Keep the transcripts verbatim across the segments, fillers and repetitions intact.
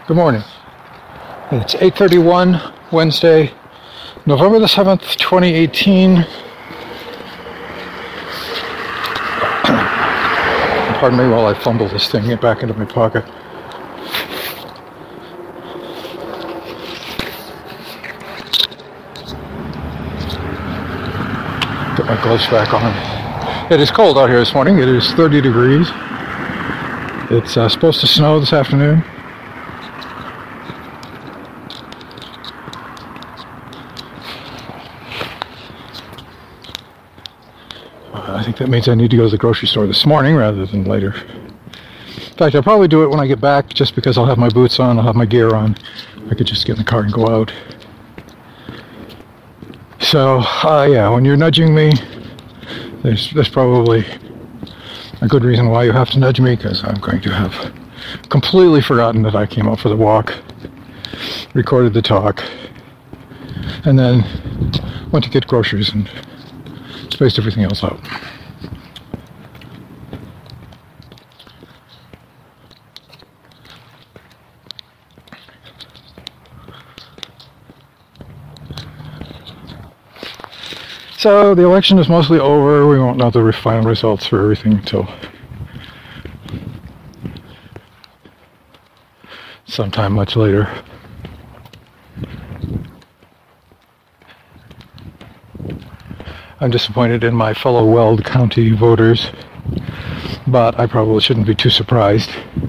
Good morning. It's eight thirty-one, Wednesday, November the seventh, twenty eighteen. Pardon me while I fumble this thing get back into my pocket. Get my gloves back on. It is cold out here this morning. It is thirty degrees. It's uh, supposed to snow this afternoon. I think that means I need to go to the grocery store this morning rather than later. In fact, I'll probably do it when I get back just because I'll have my boots on, I'll have my gear on. I could just get in the car and go out. So, uh, yeah, when you're nudging me, there's, there's probably a good reason why you have to nudge me, because I'm going to have completely forgotten that I came out for the walk, recorded the talk, and then went to get groceries and spaced everything else out. So the election is mostly over. We won't know the final results for everything until sometime much later. I'm disappointed in my fellow Weld County voters, but I probably shouldn't be too surprised.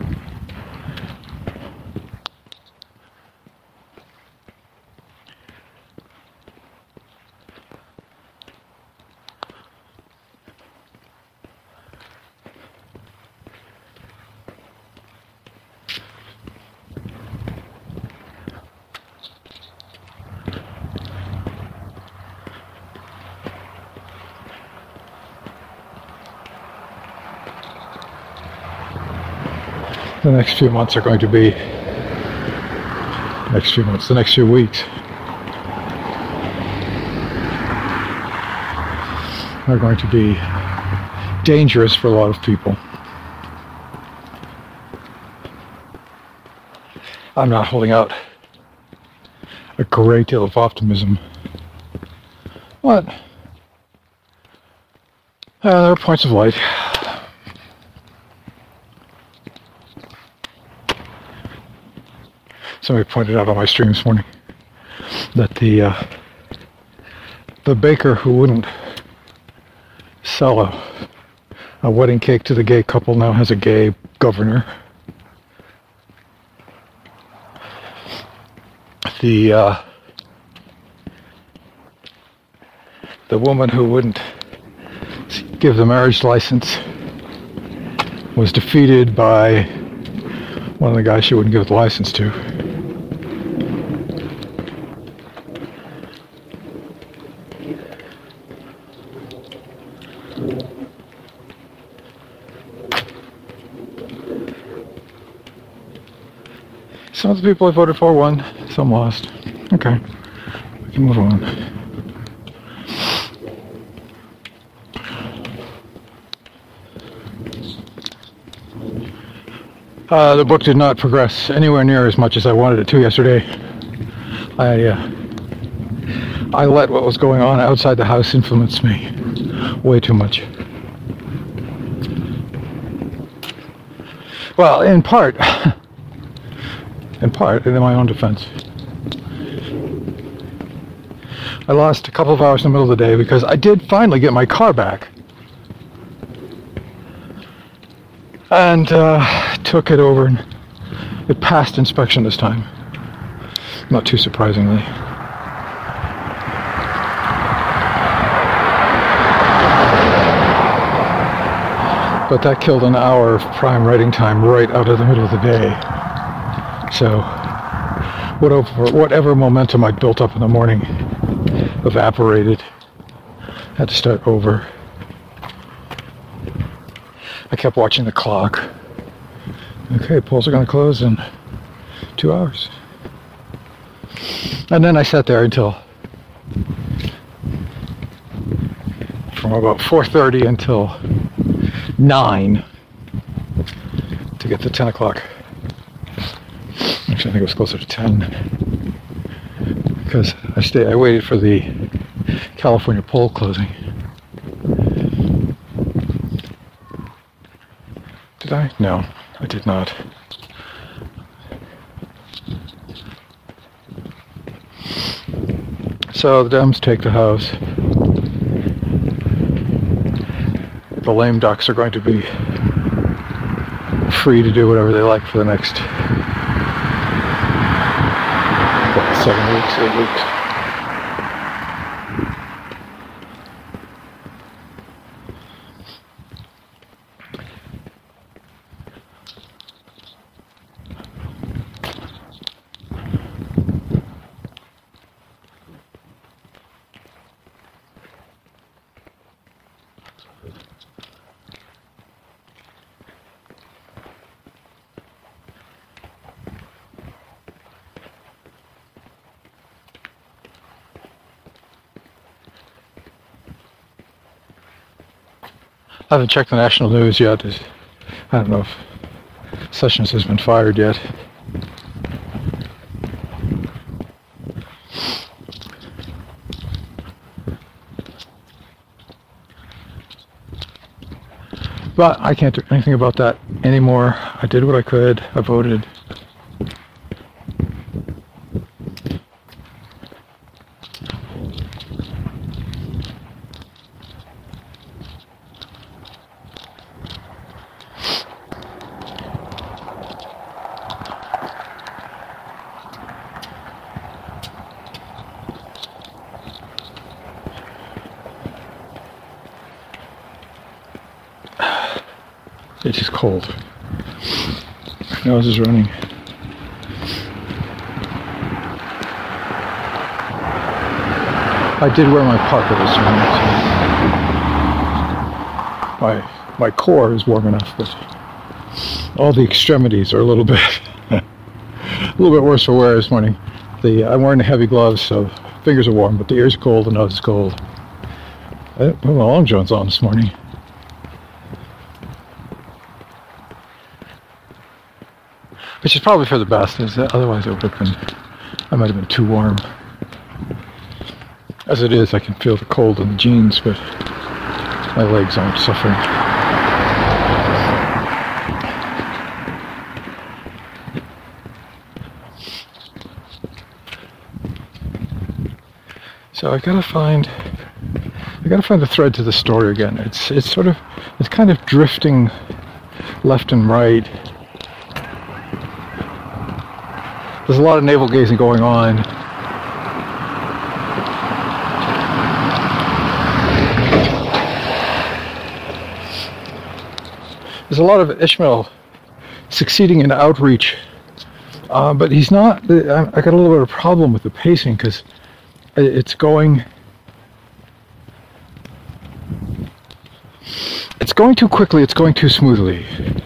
The next few months are going to be, next few months, the next few weeks are going to be dangerous for a lot of people. I'm not holding out a great deal of optimism. What? Uh, there are points of light. Somebody pointed out on my stream this morning that the uh, the baker who wouldn't sell a, a wedding cake to the gay couple now has a gay governor. The uh, the woman who wouldn't give the marriage license was defeated by one of the guys she wouldn't give the license to. Some of the people I voted for won, some lost. Okay, we can move on. Uh, the book did not progress anywhere near as much as I wanted it to yesterday. I, uh, I let what was going on outside the house influence me way too much. Well, in part, in part, in my own defense. I lost a couple of hours in the middle of the day because I did finally get my car back. And uh, took it over and it passed inspection this time. Not too surprisingly. But that killed an hour of prime writing time right out of the middle of the day. So whatever, whatever momentum I'd built up in the morning evaporated. Had to start over. I kept watching the clock. Okay, polls are going to close in two hours. And then I sat there until from about four thirty until nine to get to ten o'clock. Actually, I think it was closer to ten. Because I stayed, I waited for the California poll closing. Did I? No, I did not. So the Dems take the House. The lame ducks are going to be free to do whatever they like for the next what, seven weeks, eight weeks. I haven't checked the national news yet. I don't know if Sessions has been fired yet. But I can't do anything about that anymore. I did what I could. I voted. It is cold. My nose is running. I did wear my parka this morning. My my core is warm enough, but all the extremities are a little bit a little bit worse for wear this morning. The I'm wearing the heavy gloves, so fingers are warm, but the ears are cold, the nose is cold. I didn't put my long johns on this morning. Which is probably for the best, is that otherwise it would have been, I might have been too warm. As it is, I can feel the cold in the jeans, but my legs aren't suffering. So I gotta find, I gotta find the thread to the story again. It's it's sort of, it's kind of drifting left and right. There's a lot of navel gazing going on. There's a lot of Ishmael succeeding in outreach, uh, but he's not. I got a little bit of a problem with the pacing because it's going. It's going too quickly. It's going too smoothly.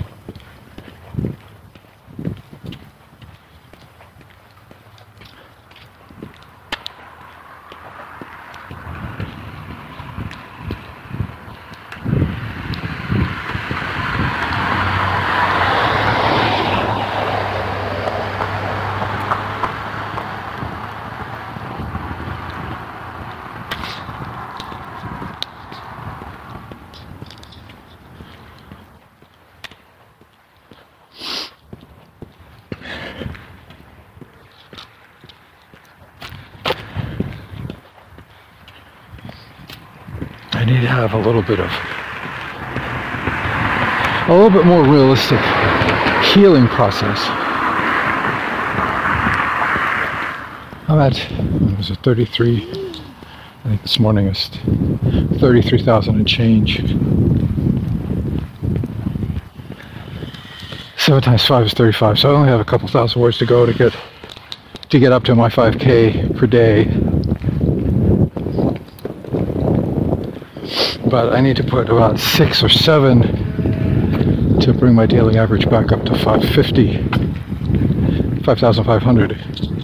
I need to have a little bit of, a little bit more realistic healing process. I'm at, what was it, thirty-three? I think this morning is thirty-three thousand and change. Seven times five is thirty-five, so I only have a couple thousand words to go to get to get up to my five K per day. But I need to put about six or seven to bring my daily average back up to five fifty, five thousand five hundred.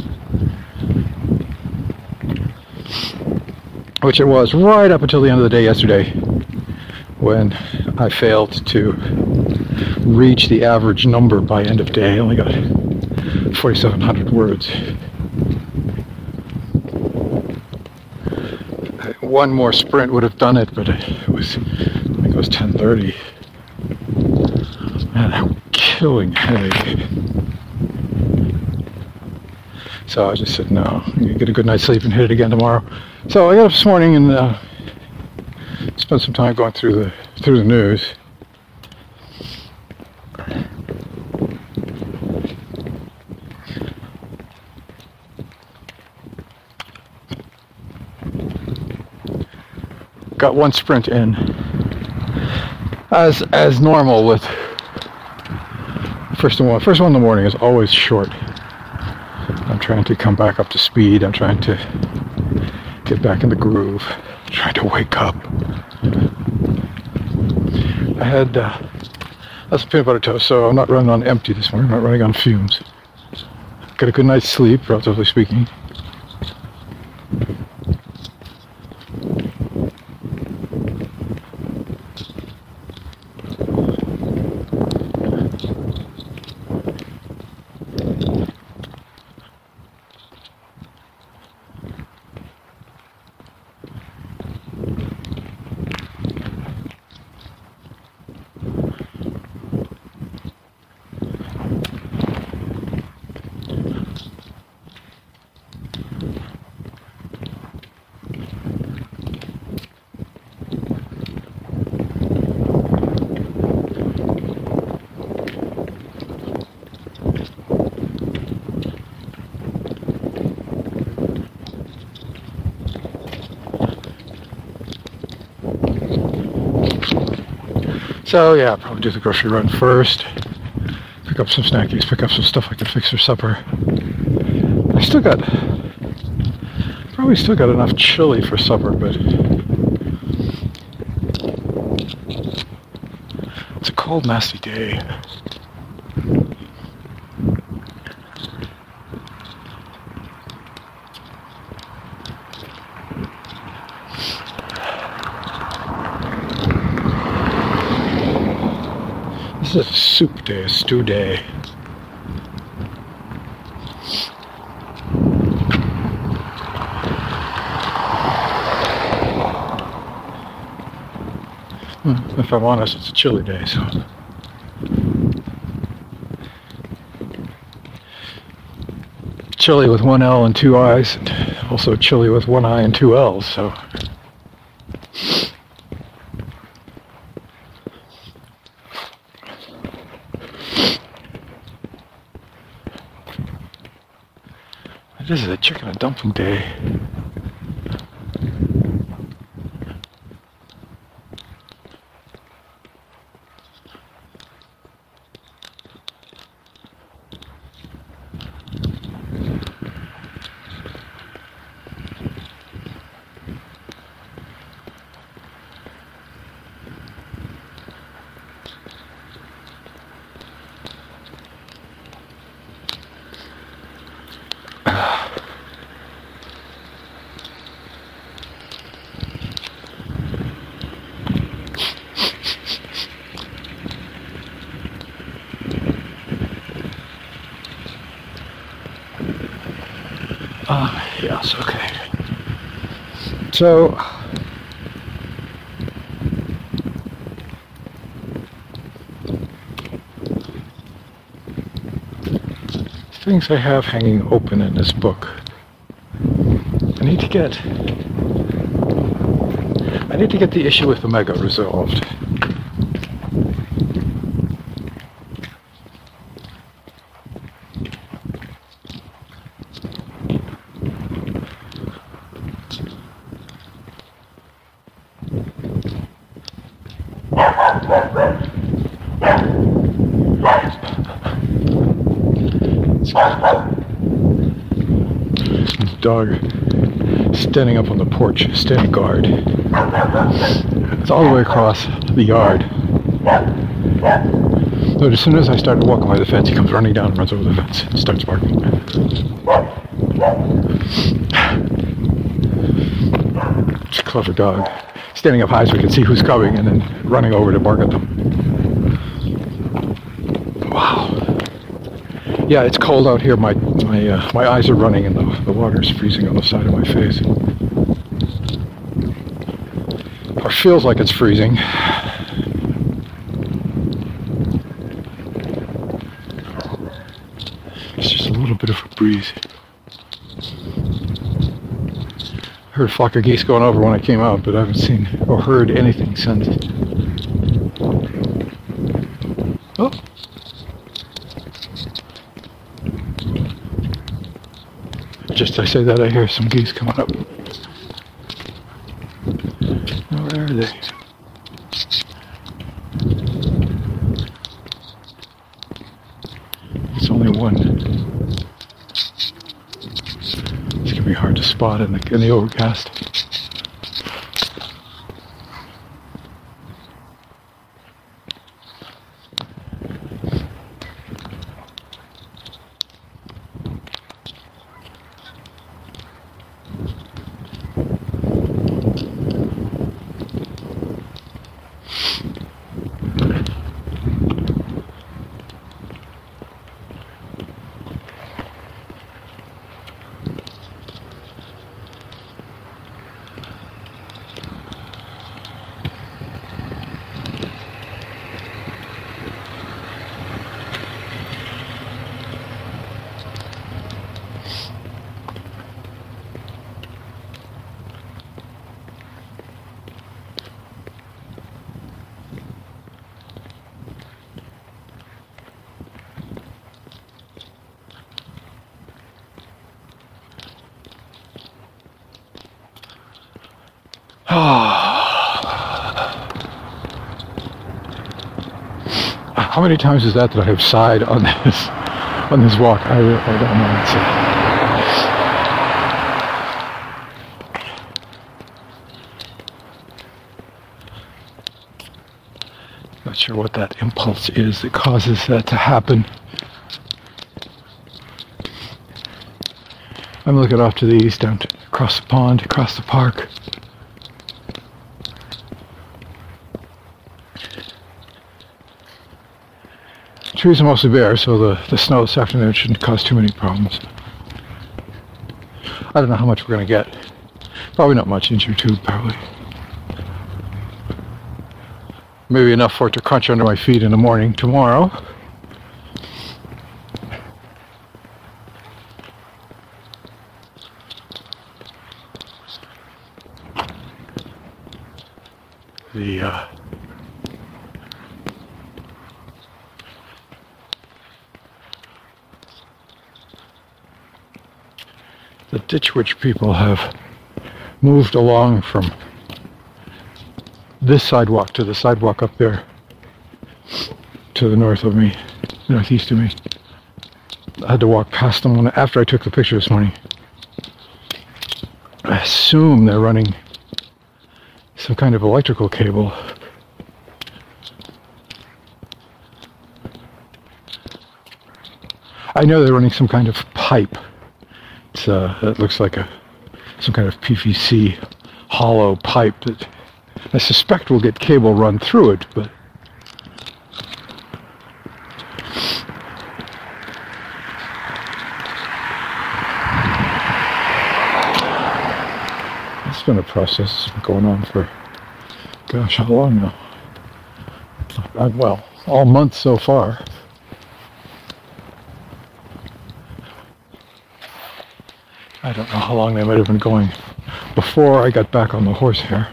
Which it was right up until the end of the day yesterday when I failed to reach the average number by end of day. I only got forty-seven hundred words. One more sprint would have done it, but it was, I think it was ten thirty. Man, that killing headache. So I just said, no, you get a good night's sleep and hit it again tomorrow. So I got up this morning and uh, spent some time going through the through the news. Got one sprint in, as as normal with first one. First one in the morning is always short. I'm trying to come back up to speed. I'm trying to get back in the groove. I'm trying to wake up. I had uh, that's peanut butter toast, so I'm not running on empty this morning. I'm not running on fumes. Got a good night's sleep, relatively speaking. So yeah, I'll probably do the grocery run first. Pick up some snackies, pick up some stuff I can fix for supper. I still got, probably still got enough chili for supper, but it's a cold, nasty day. This is a soup day, a stew day. Hmm, if I'm honest, it's a chilly day, so. Chilly with one L and two I's, and also chilly with one I and two L's, so. This is a chicken and dumpling day. Uh, yes, okay. So, things I have hanging open in this book. I need to get, I need to get the issue with Omega resolved. Dog standing up on the porch, standing guard. It's all the way across the yard. But as soon as I started walking by the fence, he comes running down and runs over the fence and starts barking. It's a clever dog. Standing up high so we can see who's coming and then running over to bark at them. Wow. Yeah, it's cold out here. My my uh, my eyes are running, and the the water is freezing on the side of my face. Or feels like it's freezing. It's just a little bit of a breeze. Heard a flock of geese going over when I came out, but I haven't seen or heard anything since. Oh. Just I say that, I hear some geese coming up. Oh, where are they? It's only one. It's gonna be hard to spot in the in the overcast. How many times is that that I have sighed on this on this walk? I, I don't know. It's not sure what that impulse is that causes that to happen. I'm looking off to the east, down to, across the pond, across the park. Trees are mostly bare, so the, the snow this afternoon shouldn't cause too many problems. I don't know how much we're going to get. Probably not much, inch or two, probably. Maybe enough for it to crunch under my feet in the morning tomorrow. The, uh... The Ditch Witch people have moved along from this sidewalk to the sidewalk up there to the north of me, northeast of me. I had to walk past them when, after I took the picture this morning. I assume they're running some kind of electrical cable. I know they're running some kind of pipe. It's, uh, it looks like a some kind of P V C hollow pipe that I suspect will get cable run through it, but it's been a process. It's been going on for, gosh, how long now? Uh, well, all month so far. I don't know how long they might have been going before I got back on the horse here.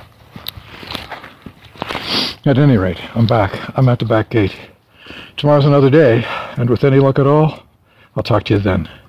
At any rate, I'm back. I'm at the back gate. Tomorrow's another day, and with any luck at all, I'll talk to you then.